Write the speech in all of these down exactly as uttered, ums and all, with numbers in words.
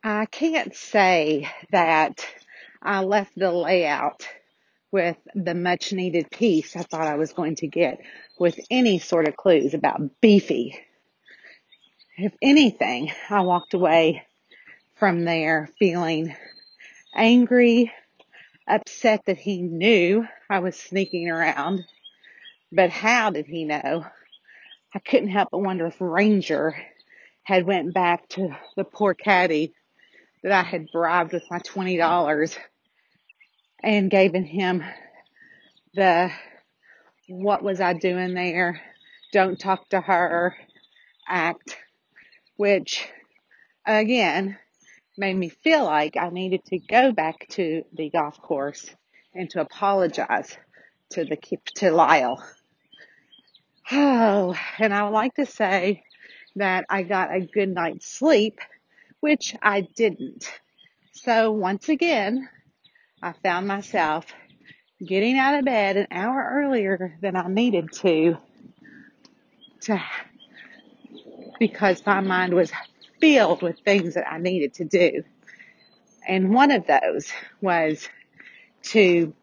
I can't say that I left the layout with the much needed peace I thought I was going to get with any sort of clues about beefy. If anything, I walked away from there feeling angry, upset that he knew I was sneaking around. But how did he know? I couldn't help but wonder if Ranger had went back to the poor caddy that I had bribed with my twenty dollars and given him the, what was I doing there? Don't talk to her act, which again made me feel like I needed to go back to the golf course and to apologize to the to Lyle. Oh, and I would like to say that I got a good night's sleep, which I didn't. So once again, I found myself getting out of bed an hour earlier than I needed to, to because my mind was filled with things that I needed to do. And one of those was to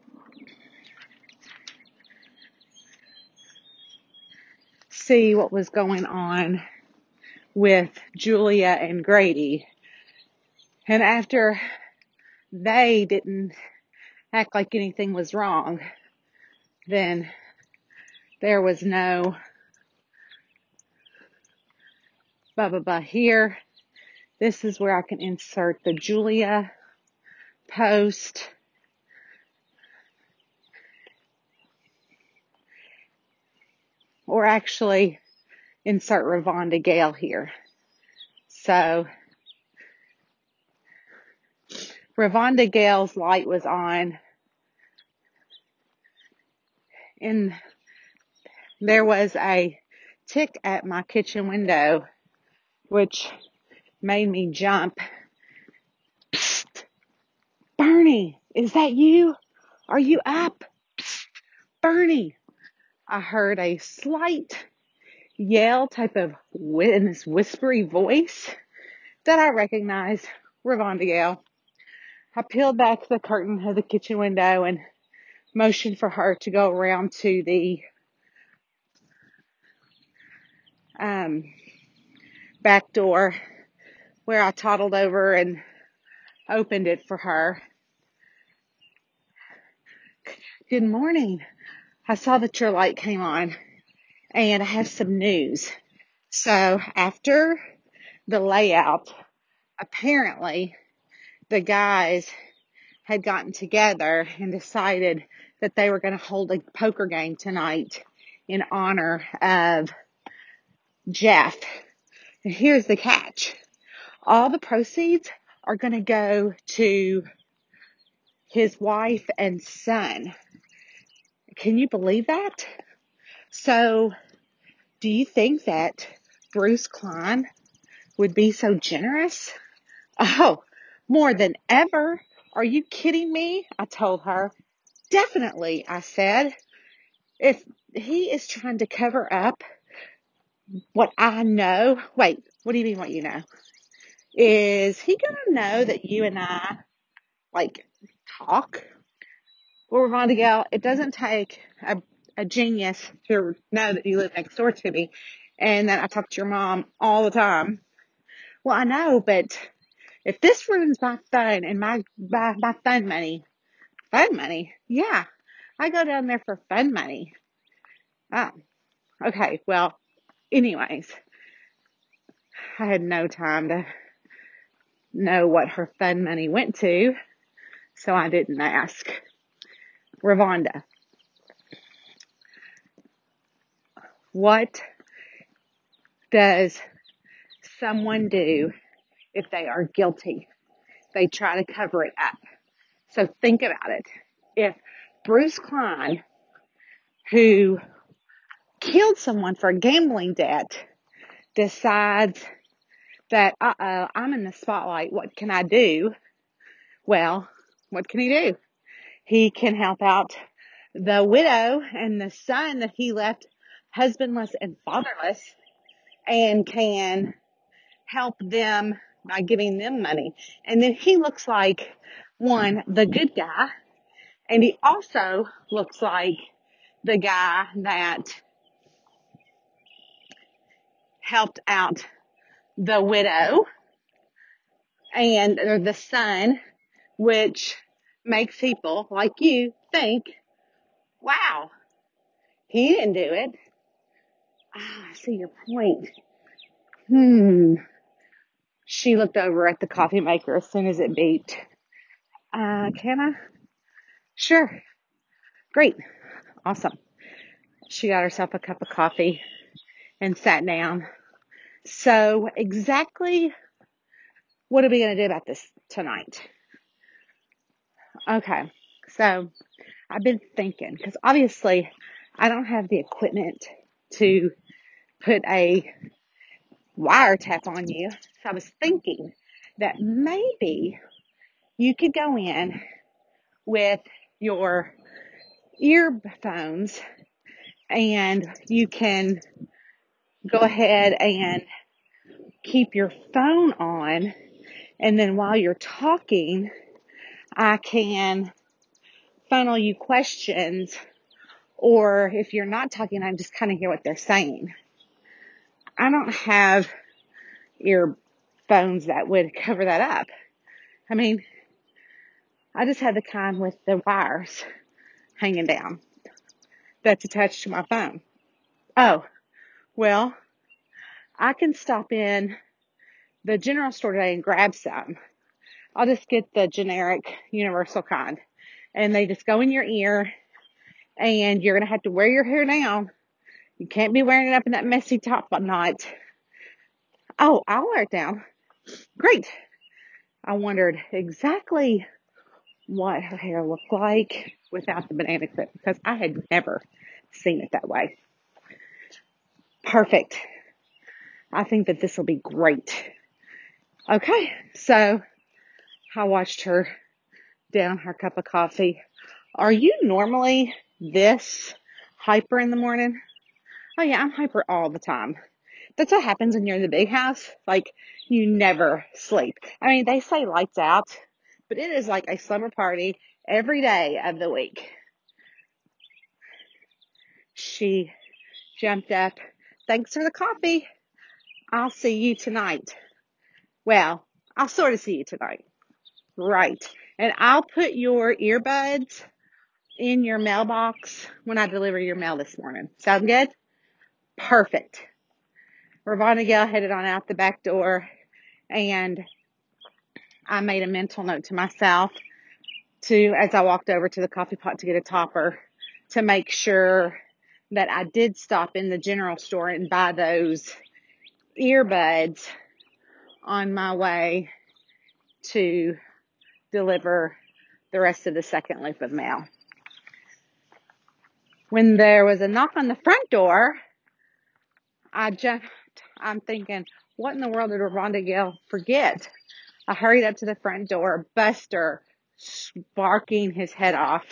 see what was going on with Julia and Grady. And after they didn't act like anything was wrong, then there was no blah, blah, blah here. This is where I can insert the Julia post. Or actually insert Ravonda Gale here. So Ravonda Gale's light was on, and there was a tick at my kitchen window, which made me jump. Psst, Bernie, is that you? Are you up? Psst, Bernie. I heard a slight yell type of in this whispery voice that I recognized Ravonda Gale. I peeled back the curtain of the kitchen window and motioned for her to go around to the um, back door, where I toddled over and opened it for her. Good morning. I saw that your light came on, and I have some news. So after the layout, apparently the guys had gotten together and decided that they were going to hold a poker game tonight in honor of Jeff. And here's the catch. All the proceeds are going to go to his wife and son. Can you believe that? So, do you think that Bruce Klein would be so generous? Oh, more than ever. Are you kidding me? I told her. Definitely, I said. If he is trying to cover up what I know, wait, what do you mean what you know? Is he going to know that you and I, like, talk? Well, Ravonda Gale, it doesn't take a, a genius to know that you live next door to me and that I talk to your mom all the time. Well, I know, but if this ruins my phone and my, my, my phone money, phone money, yeah, I go down there for phone money. Oh, okay. Well, anyways, I had no time to know what her phone money went to, so I didn't ask. Ravonda, what does someone do if they are guilty? They try to cover it up. So think about it. If Bruce Klein, who killed someone for a gambling debt, decides that, uh-oh, I'm in the spotlight, what can I do? Well, what can he do? He can help out the widow and the son that he left husbandless and fatherless, and can help them by giving them money. And then he looks like, one, the good guy, and he also looks like the guy that helped out the widow and or the son, which makes people like you think, wow, he didn't do it. Ah, I see your point. Hmm. She looked over at the coffee maker as soon as it beeped. Uh, can I? Sure. Great. Awesome. She got herself a cup of coffee and sat down. So exactly what are we going to do about this tonight? Okay. So I've been thinking, because obviously I don't have the equipment to put a wiretap on you. So I was thinking that maybe you could go in with your earphones and you can go ahead and keep your phone on. And then while you're talking, I can funnel you questions. Or if you're not talking, I just kind of hear what they're saying. I don't have earphones that would cover that up. I mean, I just have the kind with the wires hanging down that's attached to my phone. Oh, well, I can stop in the general store today and grab some. I'll just get the generic universal kind. And they just go in your ear, and you're going to have to wear your hair down. You can't be wearing it up in that messy top knot. Oh, I'll wear it down. Great. I wondered exactly what her hair looked like without the banana clip, because I had never seen it that way. Perfect. I think that this will be great. Okay, so I watched her down her cup of coffee. Are you normally this hyper in the morning? Oh yeah, I'm hyper all the time. That's what happens when you're in the big house. Like, you never sleep. I mean, they say lights out, but it is like a slumber party every day of the week. She jumped up. Thanks for the coffee. I'll see you tonight. Well, I'll sort of see you tonight. Right. And I'll put your earbuds in your mailbox when I deliver your mail this morning. Sound good? Perfect. Ravonna Gale headed on out the back door, and I made a mental note to myself to, as I walked over to the coffee pot to get a topper, to make sure that I did stop in the general store and buy those earbuds on my way to deliver the rest of the second loop of mail. When there was a knock on the front door, I jumped. I'm thinking, what in the world did Ravonna Gale forget? I hurried up to the front door, Buster sparking his head off.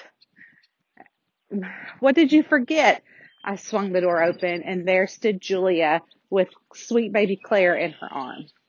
What did you forget? I swung the door open, and there stood Julia with sweet baby Claire in her arms.